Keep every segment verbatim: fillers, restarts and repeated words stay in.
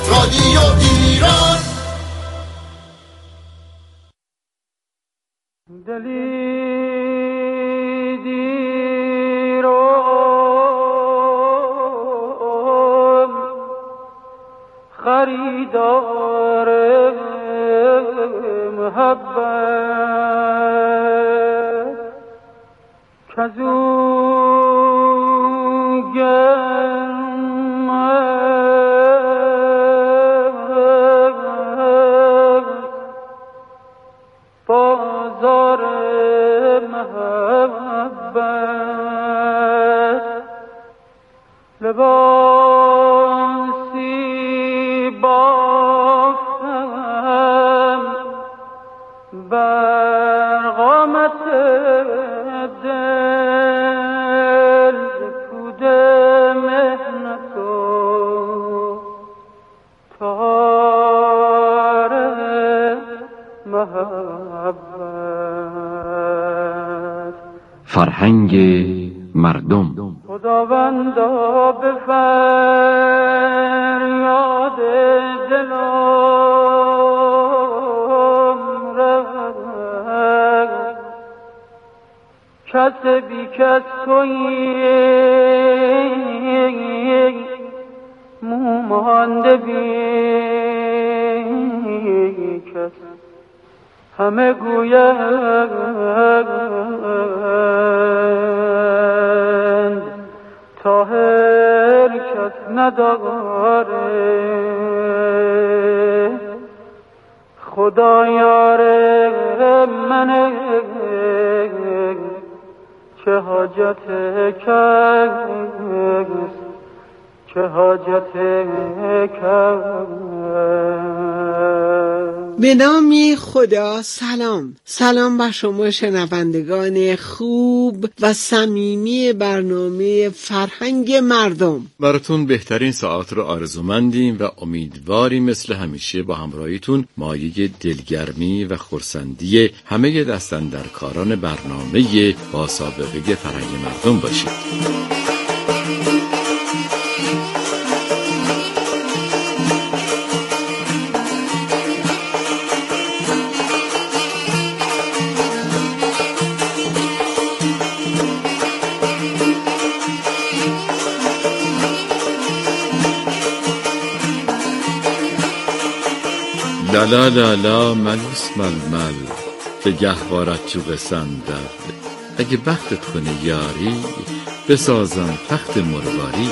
رادیو ایران. دلی خریدار محبت کزو گرم بازار محبت لباسی بافتم بر قامت دل پود مهنت و تار محبت. فرهنگ مردم. خداوندا به فریاد دلم رسد کس بی کس تویی مو مانده بی کس همه گویند طاهر کس نداره خدا یار منه چه حاجت کس چه حاجت کس. به نام خدا. سلام سلام بر شما شنوندگان خوب و صمیمی برنامه فرهنگ مردم. براتون بهترین ساعت رو آرزومندیم و امیدواریم مثل همیشه با همراهیتون مایه دلگرمی و خرسندی همه دستاندرکاران برنامه با سابقه فرهنگ مردم باشید. لالا لالا ملوس ململ به گهوارت چوب صندل اگه بختت کنه یاری بسازم تخت مرواری.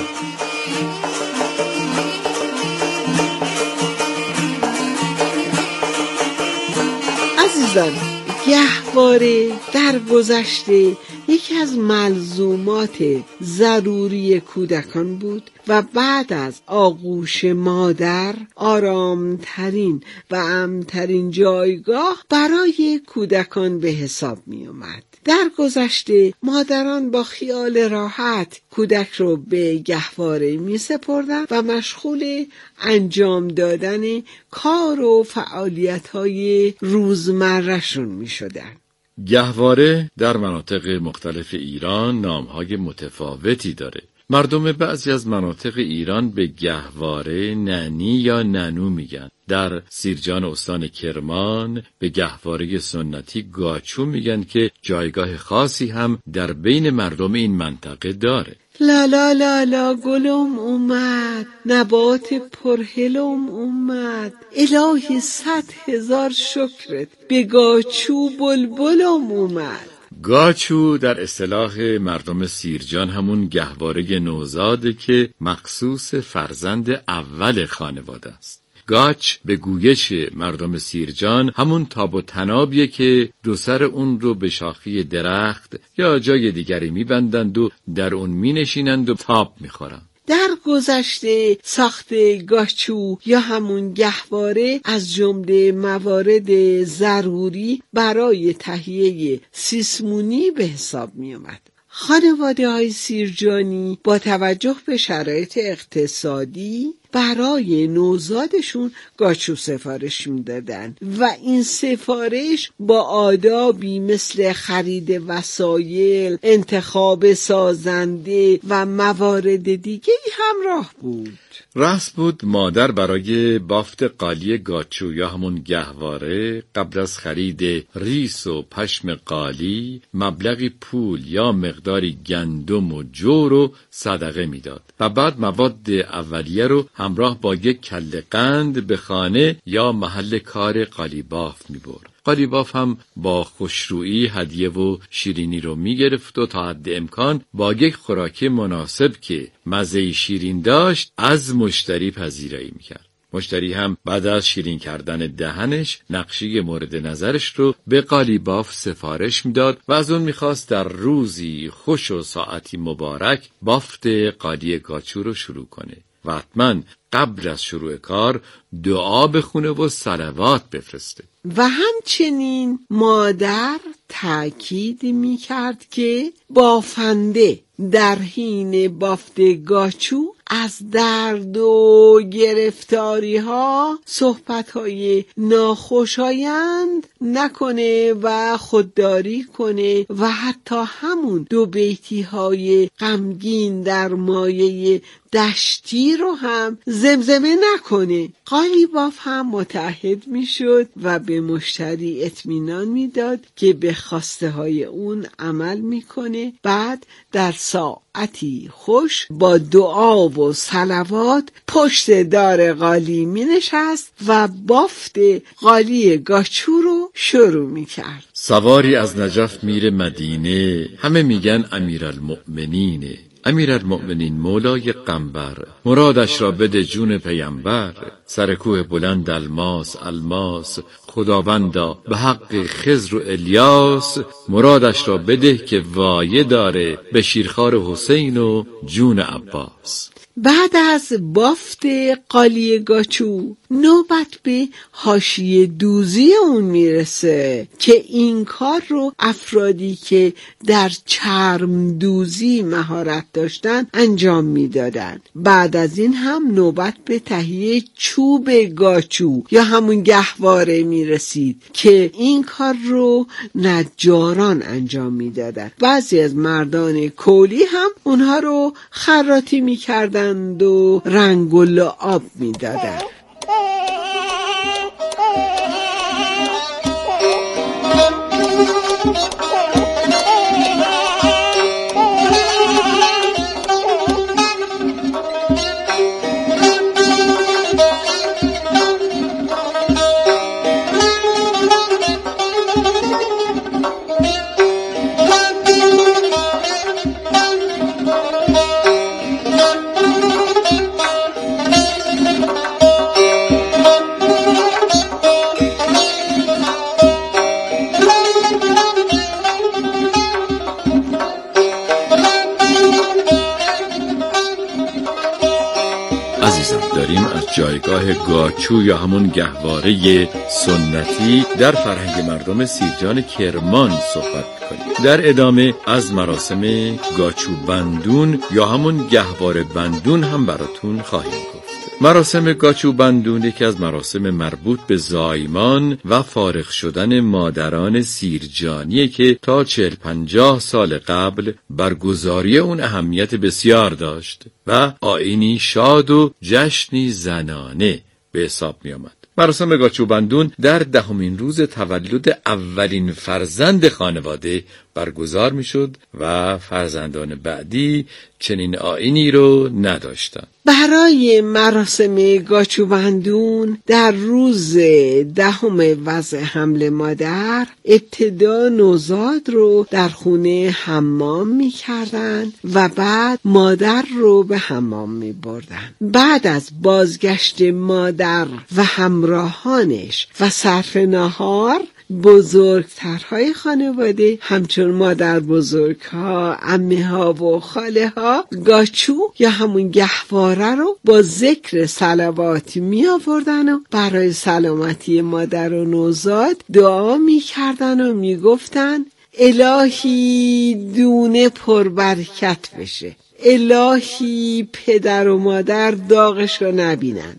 عزیزان، گهواره در گذشته یکی از ملزومات ضروری کودکان بود و بعد از آغوش مادر آرامترین و امن‌ترین جایگاه برای کودکان به حساب می اومد. در گذشته مادران با خیال راحت کودک رو به گهواره می سپردن و مشغول انجام دادن کار و فعالیت‌های روزمره‌شون می شدن. گهواره در مناطق مختلف ایران نامهای متفاوتی داره. مردم بعضی از مناطق ایران به گهواره ننی یا ننو میگن. در سیرجان استان کرمان به گهواره سنتی گاچو میگن که جایگاه خاصی هم در بین مردم این منطقه داره. لالا لالا گلم اومد، نبات پرهلم اومد، الهی صد هزار شکرت به گاچو بلبلم اومد. گاچو در اصطلاح مردم سیرجان همون گهواره نوزاده که مخصوص فرزند اول خانواده است. گاچ به گویش مردم سیرجان همون تاب و تنابیه که دو سر اون رو به شاخه درخت یا جای دیگری میبندند و در اون مینشینند و تاب میخورند. در گذشته ساخت گاچو یا همون گهواره از جمله موارد ضروری برای تهیه سیسمونی به حساب می اومد. خانواده های سیرجانی با توجه به شرایط اقتصادی برای نوزادشون گاچو سفارش میدادن و این سفارش با آدابی مثل خرید وسایل، انتخاب سازنده و موارد دیگه همراه بود. رسم بود مادر برای بافت قالی گاچو یا همون گهواره قبل از خرید ریس و پشم قالی مبلغی پول یا مقداری گندم و جو رو صدقه میداد و بعد مواد اولیه رو همراه با یک کله قند به خانه یا محل کار قالی بافت میبرد. قالی باف هم با خوشرویی هدیه و شیرینی رو میگرفت و تا حد امکان با یک خوراک مناسب که مزه شیرین داشت از مشتری پذیرایی میکرد. مشتری هم بعد از شیرین کردن دهنش نقشه مورد نظرش رو به قالی باف سفارش میداد و از اون میخواست در روزی خوش و ساعتی مبارک بافت قالی گاچو رو شروع کنه و حتما قبل از شروع کار دعا بخونه و صلوات بفرسته. و همچنین مادر تأکید می کرد که بافنده در حین بافت گاچو از درد و گرفتاری ها صحبت های ناخوشایند نکنه و خودداری کنه و حتی همون دو بیتی های غمگین در مایه دشتی رو هم زمزمه نکنه. قالی باف هم متعهد می شد و به مشتری اطمینان می داد که به خواسته های اون عمل می کنه. بعد در ساعتی خوش با دعا و صلوات پشت دار قالی می نشست و بافت قالی گاچو رو شروع می کرد. سواری از نجف میره مدینه، همه میگن امیرالمؤمنینه. امیرالمؤمنین مولای قنبر، مرادش را بده جون پیامبر. سر کوه بلند الماس الماس، خداوندا به حق خضر و الیاس. مرادش را بده که وایه داره به شیرخوار حسین و جون عباس. بعد از بافت قالی گاچو نوبت به حاشیه دوزی اون میرسه که این کار رو افرادی که در چرم دوزی مهارت داشتن انجام میدادن. بعد از این هم نوبت به تهیه چوب گاچو یا همون گهواره میرسید که این کار رو نجاران انجام میدادن. بعضی از مردان کولی هم اونها رو خراطی میکردن و رنگ و لعاب میدادن. جایگاه گاچو یا همون گهواره سنتی در فرهنگ مردم سیرجان کرمان صحبت کنیم. در ادامه از مراسم گاچو بندون یا همون گهواره بندون هم براتون خواهیم گفت. مراسم گاچو بندون یکی از مراسم مربوط به زایمان و فارغ شدن مادران سیرجانیه که تا چهل پنجاه سال قبل برگزاری اون اهمیت بسیار داشت و آیینی شاد و جشنی زنانه به حساب می آمد. مراسم گاچو بندون در دهمین روز تولد اولین فرزند خانواده برگزار می شد و فرزندان بعدی چنین آیینی رو نداشتند. برای مراسم گاچو بندون در روز دهم وضع حمل مادر ابتدا نوزاد رو در خونه حمام می کردن و بعد مادر رو به حمام می بردن. بعد از بازگشت مادر و همراهانش و صرف نهار بزرگترهای خانواده همچون مادر بزرگها، عمه ها و خاله ها گاچو یا همون گهواره رو با ذکر صلوات می آوردن و برای سلامتی مادر و نوزاد دعا می کردن و می گفتن الهی دونه پربرکت بشه، الهی پدر و مادر داغش رو نبینن،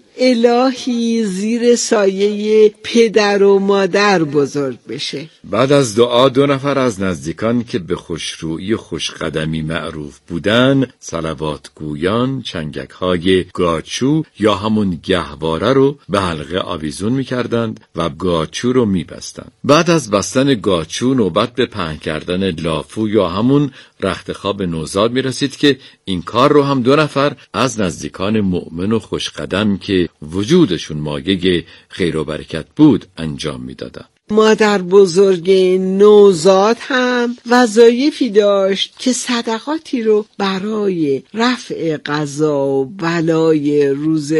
الهی زیر سایه پدر و مادر بزرگ بشه. بعد از دعا دو نفر از نزدیکان که به خوشرویی و خوشقدمی معروف بودن، صلوات گویان چنگک های گاچو یا همون گهواره رو به حلقه آویزون می‌کردند و گاچو رو می‌بستند. بعد از بستن گاچو نوبت به پهن کردن لافو یا همون رخت خواب نوزاد می‌رسید که این کار رو هم دو نفر از نزدیکان مؤمن و خوشقدم که وجودشون مایه خیر و برکت بود انجام می‌دادند. مادر بزرگ نوزاد هم وظایفی داشت که صدقاتی رو برای رفع قضا و بلای روز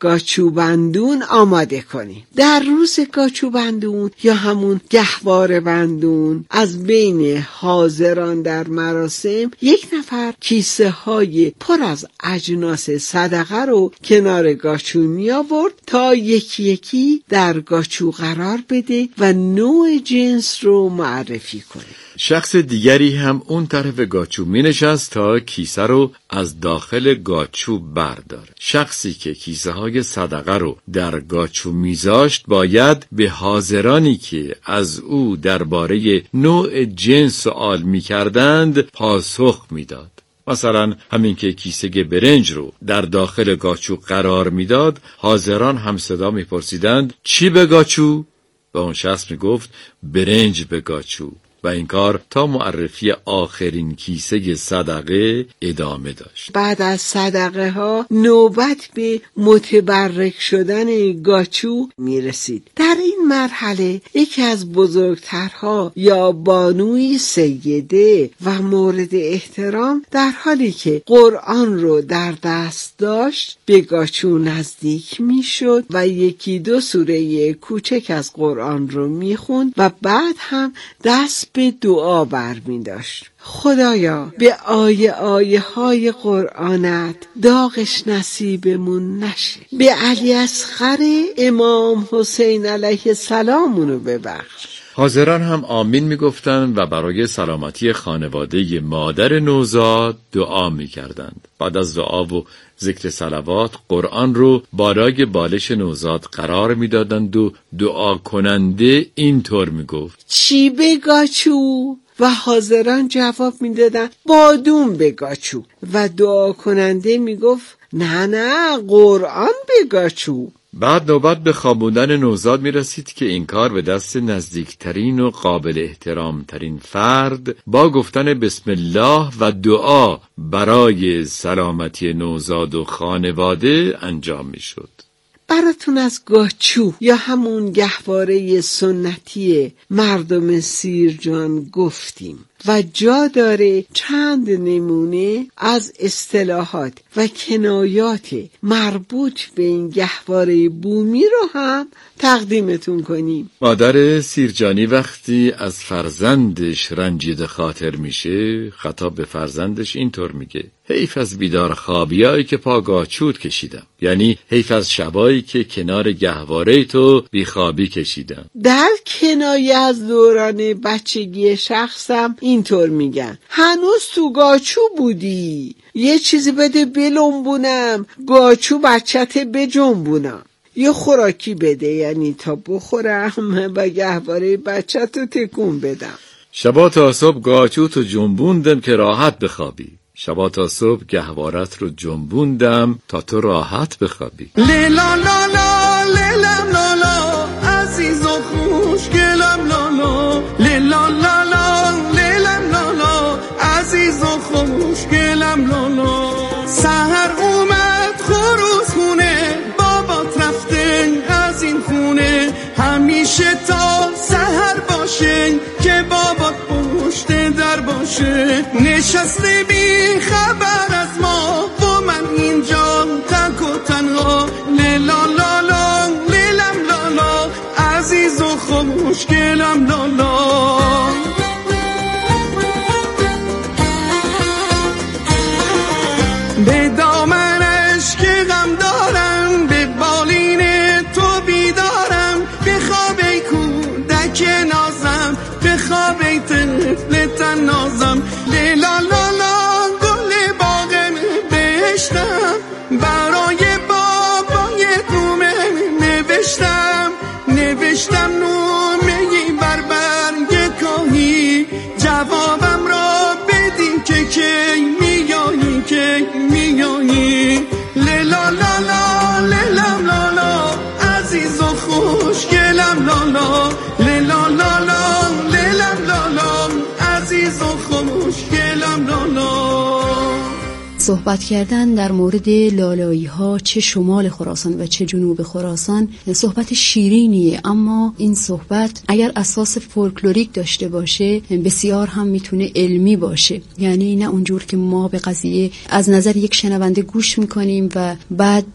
گاچوبندون آماده کنیم. در روز گاچوبندون یا همون گهواره بندون از بین حاضران در مراسم یک نفر کیسه های پر از اجناس صدقه رو کنار گاچو می آورد تا یکی یکی در گاچو قرار بده و نوع جنس رو معرفی کنه. شخص دیگری هم اون طرف گاچو می نشست تا کیسه رو از داخل گاچو برداره. شخصی که کیسه های صدقه رو در گاچو میذاشت باید به حاضرانی که از او درباره نوع جنس سوال می کردند پاسخ می داد. مثلا همین که کیسه برنج رو در داخل گاچو قرار میداد، حاضران هم صدا می پرسیدند چی به گاچو؟ و اون شخص می گفت برنج به گاچو و این کار تا معرفی آخرین کیسه صدقه ادامه داشت. بعد از صدقه ها نوبت به متبرک شدن گاچو می رسید. در این مرحله یکی از بزرگترها یا بانوی سیده و مورد احترام در حالی که قرآن رو در دست داشت به گاچو نزدیک می شد و یکی دو سوره کوچک از قرآن رو می خوند و بعد هم دست به دعا بر می داشت. خدایا به آیه آیه های قرآنت داغش نصیبمون نشه. به علی اصغر امام حسین علیه السلام اونو ببخش. حاضران هم آمین می گفتند و برای سلامتی خانواده مادر نوزاد دعا می کردند. بعد از دعا و ذکر صلوات قرآن رو بالای بالش نوزاد قرار می دادند و دعا کننده اینطور می گفت چی به گاچو؟ و حاضران جواب می دادن بادوم به گاچو و دعا کننده می گفت نه نه قرآن به گاچو. بعد نوبت به خوابوندن نوزاد می رسید که این کار به دست نزدیکترین و قابل احترام ترین فرد با گفتن بسم الله و دعا برای سلامتی نوزاد و خانواده انجام می شد. براتون از گاچو یا همون گهواره سنتی مردم سیرجان گفتیم و جا داره چند نمونه از اصطلاحات و کنایات مربوط به این گهواره بومی رو هم تقدیمتون کنیم. مادر سیرجانی وقتی از فرزندش رنجیده خاطر میشه خطاب به فرزندش اینطور میگه حیف از بیدار خوابیایی که پا گاچوت کشیدم، یعنی حیف از شبایی که کنار گهواره تو بیخوابی کشیدم. در کنایه از دوران بچگی شخصم اینطور میگن هنوز تو گاچو بودی، یه چیزی بده بلنبونم، گاچو بچت بجنبونم، یه خوراکی بده یعنی تا بخورم و گهواره بچت رو تکون بدم. شبا تا صبح گاچوت رو جنبوندم که راحت بخوابی، شبا تا صبح گهوارت رو جنبوندم تا تو راحت بخوابی. لیلا لالا لیلم لالا عزیز و خوشگلم لالا لیلا لالا لیلم لالا عزیز و خوشگلم لالا سحر اومد خروس خونه بابات رفته از این خونه همیشه تا سحر باشه که بابات پشت در باشه نشسته بی خبر از ما و من اینجا تک و تنها لیلا لالا لیلم لالا عزیز و خوشگلم لالا به دامنش که غم دارم به بالین تو بیدارم به خواب ای کودک نازم به خواب ای طفل تنازم لیلا لالا صحبت کردن در مورد لالایی ها چه شمال خراسان و چه جنوب خراسان صحبت شیرینیه، اما این صحبت اگر اساس فولکلوریک داشته باشه بسیار هم میتونه علمی باشه. یعنی نه اونجور که ما به قضیه از نظر یک شنونده گوش میکنیم و بعد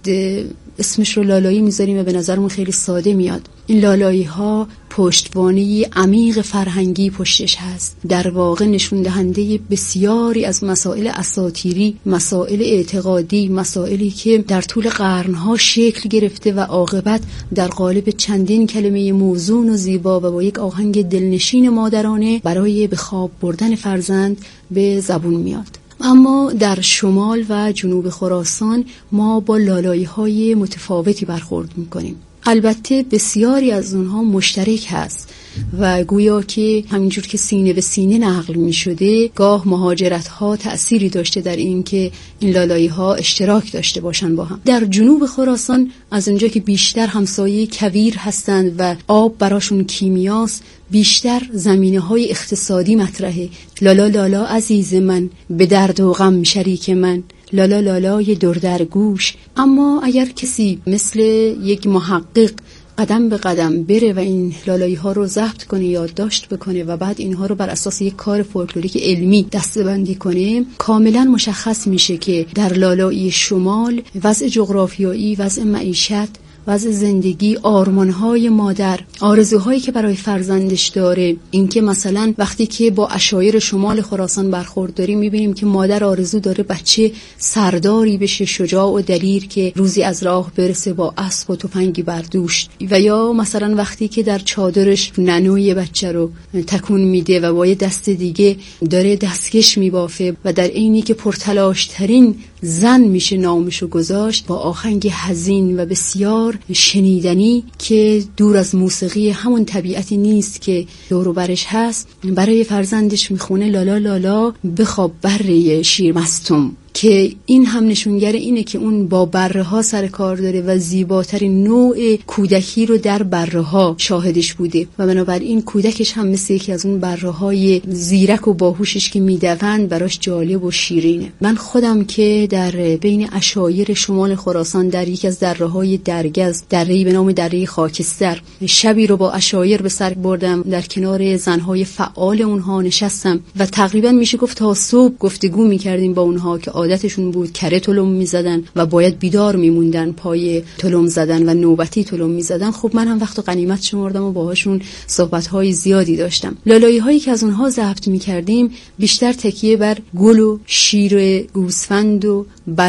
اسمش رو لالایی میذاریم و به نظرمون خیلی ساده میاد. این لالایی ها پشتوانه عمیق فرهنگی پشتش هست، در واقع نشون دهنده بسیاری از مسائل اساطیری، مسائل اعتقادی، مسائلی که در طول قرنها شکل گرفته و عاقبت در قالب چندین کلمه موزون و زیبا و با یک آهنگ دلنشین مادرانه برای به خواب بردن فرزند به زبون میاد. اما در شمال و جنوب خراسان ما با لالایی های متفاوتی برخورد میکنیم. البته بسیاری از اونها مشترک هست و گویا که همینجور که سینه به سینه نقل می شده، گاه مهاجرت ها تأثیری داشته در این که این لالایی ها اشتراک داشته باشن با هم. در جنوب خراسان از اونجا که بیشتر همسایه کویر هستند و آب براشون کیمیاست، بیشتر زمینه های اقتصادی مطرحه. لالا لالا عزیز من، به درد و غم شریک من، لالا لالای دور در گوش. اما اگر کسی مثل یک محقق قدم به قدم بره و این لالایی ها رو ضبط کنه، یادداشت بکنه و بعد اینها رو بر اساس یک کار فولکلوریک علمی دسته‌بندی کنه، کاملا مشخص میشه که در لالایی شمال وضع جغرافیایی، وضع معیشت، وضع زندگی، آرمان‌های مادر، آرزوهایی که برای فرزندش داره، اینکه مثلا وقتی که با عشایر شمال خراسان برخورد داریم می‌بینیم که مادر آرزو داره بچه سرداری بشه، شجاع و دلیر که روزی از راه برسه با اسب و تفنگی بر دوش. و یا مثلا وقتی که در چادرش ننوی بچه رو تکون میده و با یه دست دیگه داره دستکش میبافه و در عینی که پرتلاش‌ترین زن میشه نامشو گذاشت، با آهنگ حزین و بسیار شنیدنی که دور از موسیقی همون طبیعتی نیست که دور و برش هست، برای فرزندش میخونه لالا لالا بخواب بره شیر مستم، که این هم نشونگر اینه که اون با بره ها سر کار داره و زیباترین نوع کودکی رو در بره ها شاهدش بوده و بنابراین کودکش هم مثل یکی از اون بره های زیرک و باهوشش که میدوند براش جالب و شیرینه. من خودم که در بین عشایر شمال خراسان در یکی از دره های درگز، دره‌ای به نام دره خاکستر، شبی رو با عشایر به سر بردم، در کنار زنهای فعال اونها نشستم و تقریبا میشه گفت تا صبح گفتگو میکردیم با اونها که عادتشون بود کره تلم میزدن و باید بیدار میموندن پای تلم زدن و نوبتی تلم میزدن. خب من هم وقت و غنیمت شمردم و باهاشون صحبت‌های زیادی داشتم. لالایی هایی که از اونها ضبط میکردیم بیشتر تکیه بر گل و شیر گوسفند و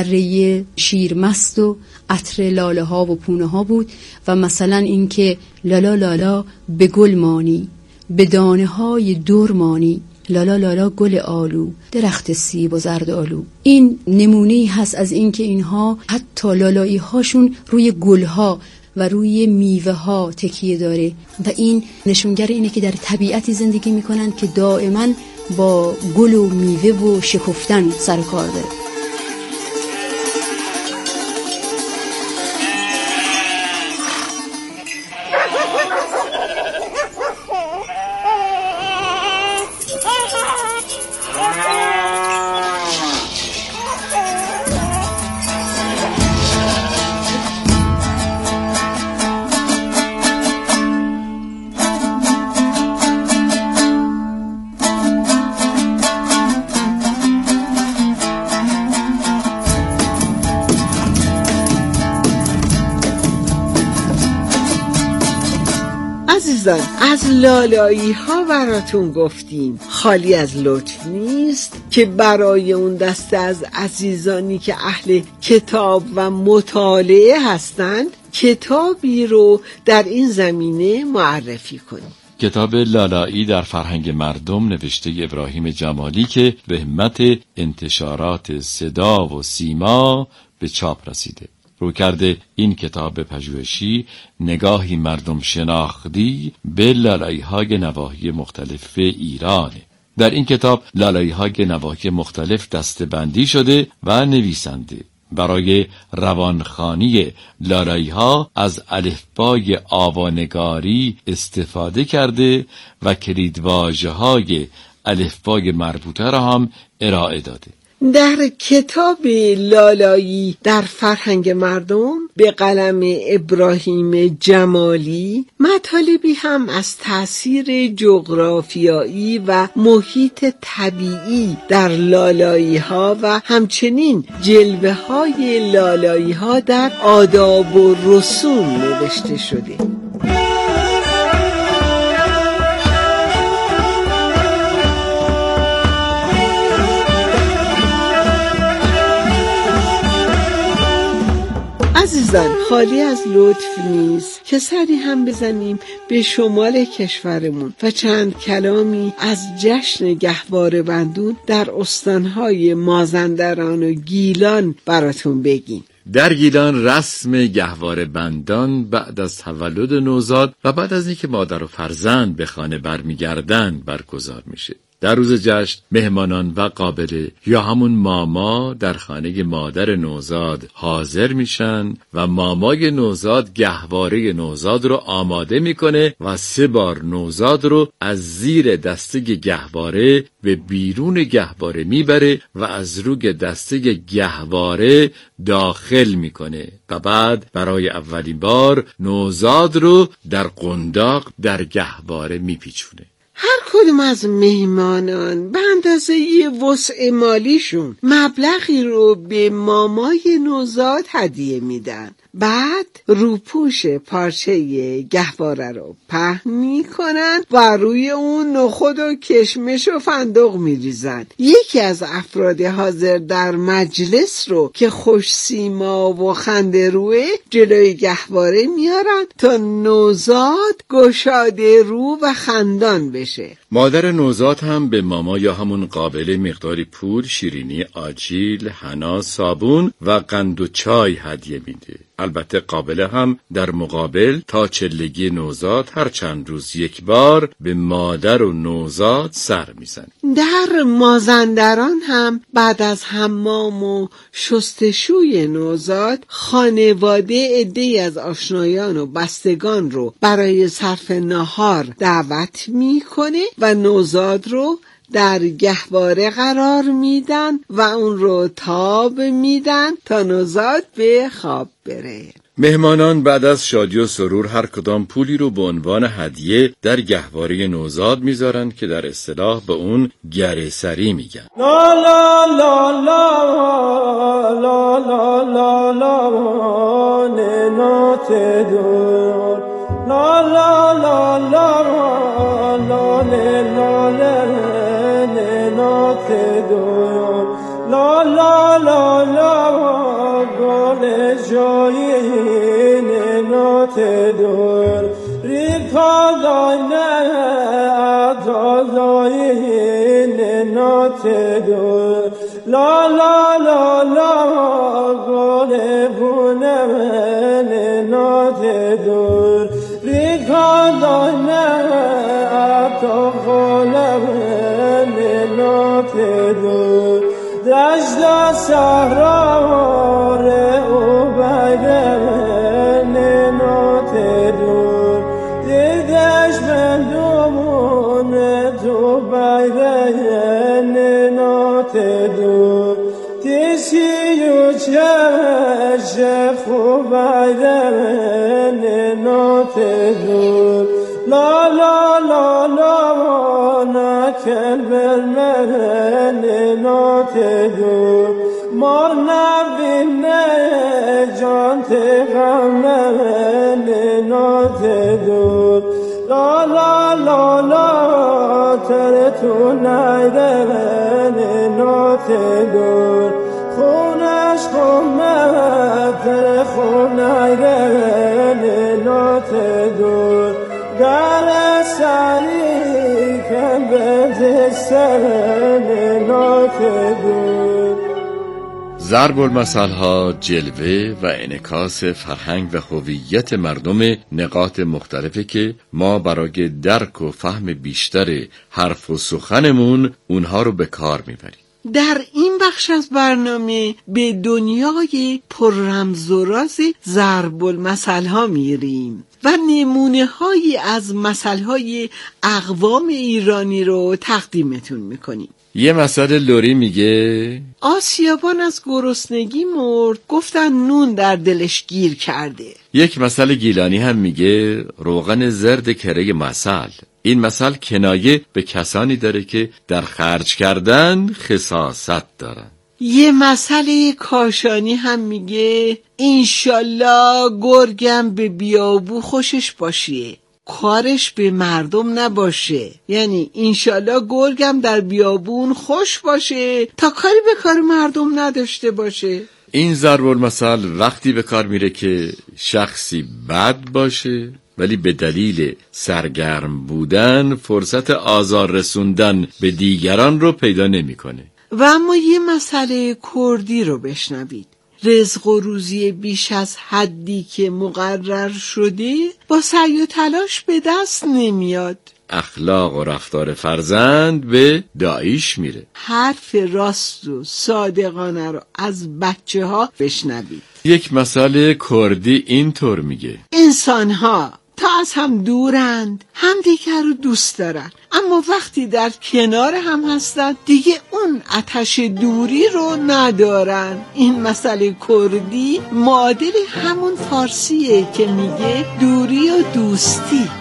بره شیر مست و عطر لاله ها و پونه ها بود و مثلا اینکه لالا لالا به گل مانی، به دانه های دور مانی، لالا لالا گل آلو، درخت سیب و زرد آلو. این نمونه‌ای هست از اینکه اینها حتی لالایی هاشون روی گل ها و روی میوه ها تکیه داره و این نشونگر اینه که در طبیعتی زندگی میکنن که دائما با گل و میوه و شکفتن سر کار داره. عزیزان، از لالایی ها براتون گفتیم، خالی از لطف نیست که برای اون دسته از عزیزانی که اهل کتاب و مطالعه هستند کتابی رو در این زمینه معرفی کنیم. کتاب لالایی در فرهنگ مردم نوشته ابراهیم جمالی که به همت انتشارات صدا و سیما به چاپ رسیده. رویکرد این کتاب پژوهشی نگاهی مردم شناختی به لالایی‌های نواحی مختلف ایرانه. در این کتاب لالایی‌های نواحی مختلف دسته‌بندی شده و نویسنده برای روانخوانی لالایی‌ها از الفبای آوانگاری استفاده کرده و کلیدواژه‌های الفبای مربوطه را هم ارائه داده. در کتاب لالایی در فرهنگ مردم به قلم ابراهیم جمالی مطالبی هم از تأثیر جغرافیایی و محیط طبیعی در لالایی ها و همچنین جلوه های لالایی ها در آداب و رسوم نوشته شده. عزیزان، خالی از لطف نیست که سری هم بزنیم به شمال کشورمون و چند کلامی از جشن گهواره بندون در استانهای مازندران و گیلان براتون بگیم. در گیلان رسم گهواره بندان بعد از تولد نوزاد و بعد از اینکه مادر و فرزند به خانه برمیگردن برگزار میشه. در روز جشن مهمانان و قابله یا همون ماما در خانه مادر نوزاد حاضر میشن و مامای نوزاد گهواره نوزاد رو آماده میکنه و سه بار نوزاد رو از زیر دسته گهواره به بیرون گهواره میبره و از روی دسته گهواره داخل میکنه و بعد برای اولین بار نوزاد رو در قنداق در گهواره میپیچونه. هر کدوم از مهمانان به اندازه یه وسع مالیشون مبلغی رو به مامای نوزاد هدیه میدن. بعد روپوش پارچه گهواره رو پهن میکنن و روی اون نخود و کشمش و فندق میریزن. یکی از افراد حاضر در مجلس رو که خوش سیما و خنده روه جلوی گهواره میارن تا نوزاد گشاده رو و خندان بشه. مادر نوزاد هم به ماما یا همون قابله مقداری پول، شیرینی، آجیل، حنا، صابون و قند و چای هدیه میده. البته قابله هم در مقابل تا چلگی نوزاد هر چند روز یک بار به مادر و نوزاد سر میزنه. در مازندران هم بعد از حمام و شستشوی نوزاد خانواده عده‌ای از آشنایان و بستگان رو برای صرف نهار دعوت میکنه و نوزاد رو در گهواره قرار میدن و اون رو تاب میدن تا نوزاد به خواب بره. مهمانان بعد از شادی و سرور هر کدام پولی رو به عنوان هدیه در گهواره نوزاد میذارن که در اصطلاح به اون گره سری میگن. لا لا لا لا لا لا لا لا ننات دور لا لا لا لا لا لا ننات دور لا لا لا لا گل جایی ننات دور ریپا دانه ادازایی ننات دور لا لا لا لا گل بونه ننات دور ریپا دانه ادازایی ننات دور دشت صحرا او بگم ننات دور دیدش بندمون تو بگم ننات دور دیسی و چش خوب بگم ننات دور لا لا لا لا نکن بالمن ننات دور مار نبینه جان تغم ننات دور لا لا لا لا تر تو نیده ننات دور خونش خونه تر خونه ننات دور گر سری کن به سر ننات دور. ضرب المثل‌ها جلوه و انعکاس فرهنگ و هویت مردم نقاط مختلفه که ما برای درک و فهم بیشتر حرف و سخنمون اونها رو به کار میبریم. در این بخش از برنامه به دنیای پر رمز و راز ضرب المثل‌ها میریم و نمونه هایی از مثل‌های اقوام ایرانی رو تقدیمتون میکنیم. یه مسئله لوری میگه آسیابان از گرسنگی مرد، گفتن نون در دلش گیر کرده. یک مسئله گیلانی هم میگه روغن زرد کره مسل. این مسئله کنایه به کسانی داره که در خرج کردن خساست دارن. یه مسئله کاشانی هم میگه انشالله گرگم به بیابو خوشش باشه، کارش به مردم نباشه. یعنی انشالله گرگم در بیابون خوش باشه تا کاری به کار مردم نداشته باشه. این ضرب المثل وقتی به کار میره که شخصی بد باشه ولی به دلیل سرگرم بودن فرصت آزار رسوندن به دیگران رو پیدا نمیکنه. و اما یه مسئله کردی رو بشنوید. رزق و روزی بیش از حدی که مقرر شده با سعی و تلاش به دست نمیاد. اخلاق و رفتار فرزند به داعش میره. حرف راست و صادقانه رو از بچه ها بشنوید. یک مسئله کردی اینطور میگه انسان ها تا از هم دورند، هم دیگر رو دوست دارن، اما وقتی در کنار هم هستن دیگه اون آتش دوری رو ندارن. این مسئله کردی معادل همون فارسیه که میگه دوری و دوستی.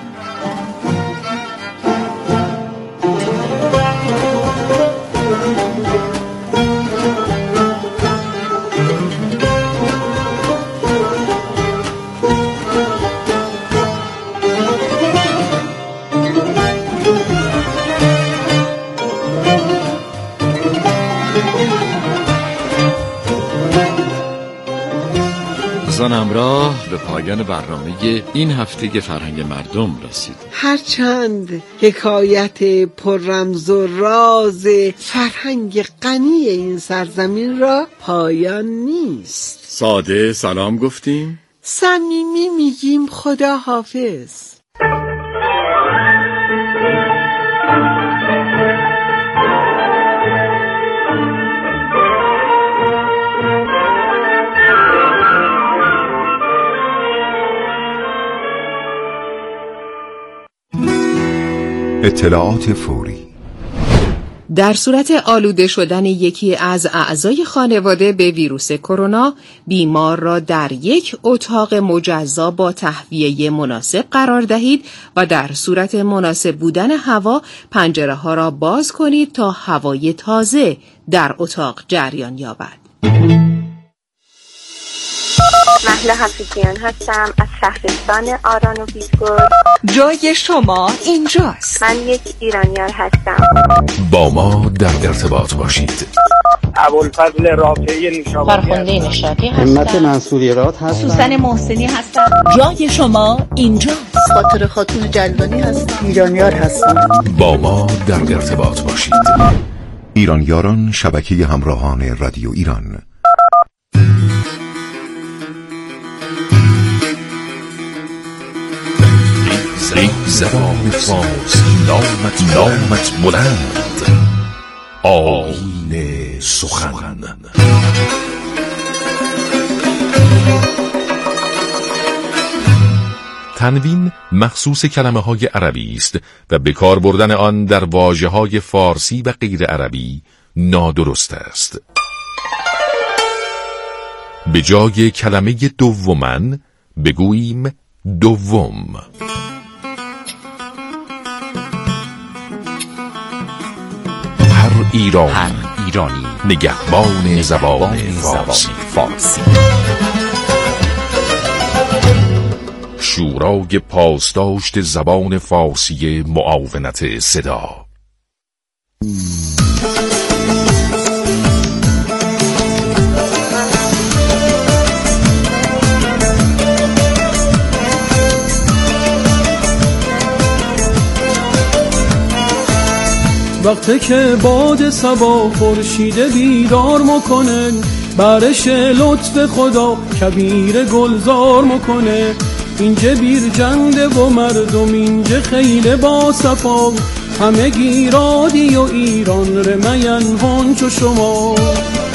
دوستان همراه به پایان برنامه این هفته فرهنگ مردم رسید. هرچند حکایت پر رمز و راز فرهنگ غنی این سرزمین را پایان نیست. ساده سلام گفتیم، صمیمی میگیم خدا حافظ. اطلاعات فوری. در صورت آلوده شدن یکی از اعضای خانواده به ویروس کرونا، بیمار را در یک اتاق مجزا با تهویه مناسب قرار دهید و در صورت مناسب بودن هوا پنجره ها را باز کنید تا هوای تازه در اتاق جریان یابد. مهلا حفیظیان هستم از شهرستان آران و بیسگل. جای شما اینجاست. من یک ایرانیار هستم. با ما در ارتباط باشید. ابوالفضل رافعی نشابوری، فرخنده نشاطی هستم. همت منصوریرات هستم. سوسن محسنی هستم. جای شما اینجاست. خاطر خاتون جلوانی هستم. ایرانیار هستم. با ما در ارتباط باشید. ایرانیاران، شبکه همراهان رادیو ایران. ای زبان فارسی نامت نامت بلند، آیین سخن. تنوین مخصوص کلمه های عربی است و به کار بردن آن در واژه های فارسی و غیر عربی نادرست است. به جای کلمه دومن بگوییم دوم. هر ایرانی, هر ایرانی نگهبان, نگهبان زبان, زبان فارسی. فارسی شورای پاسداشت زبان فارسی معاونت صدا. وقتی که باد صبا خورشید بیدار مکنه، برش لطف خدا کبیر گلزار مکنه. اینجا بیر جنده و مردم اینجا خیلی با صفا، همه گیرادی و ایران رمین هنچو شما.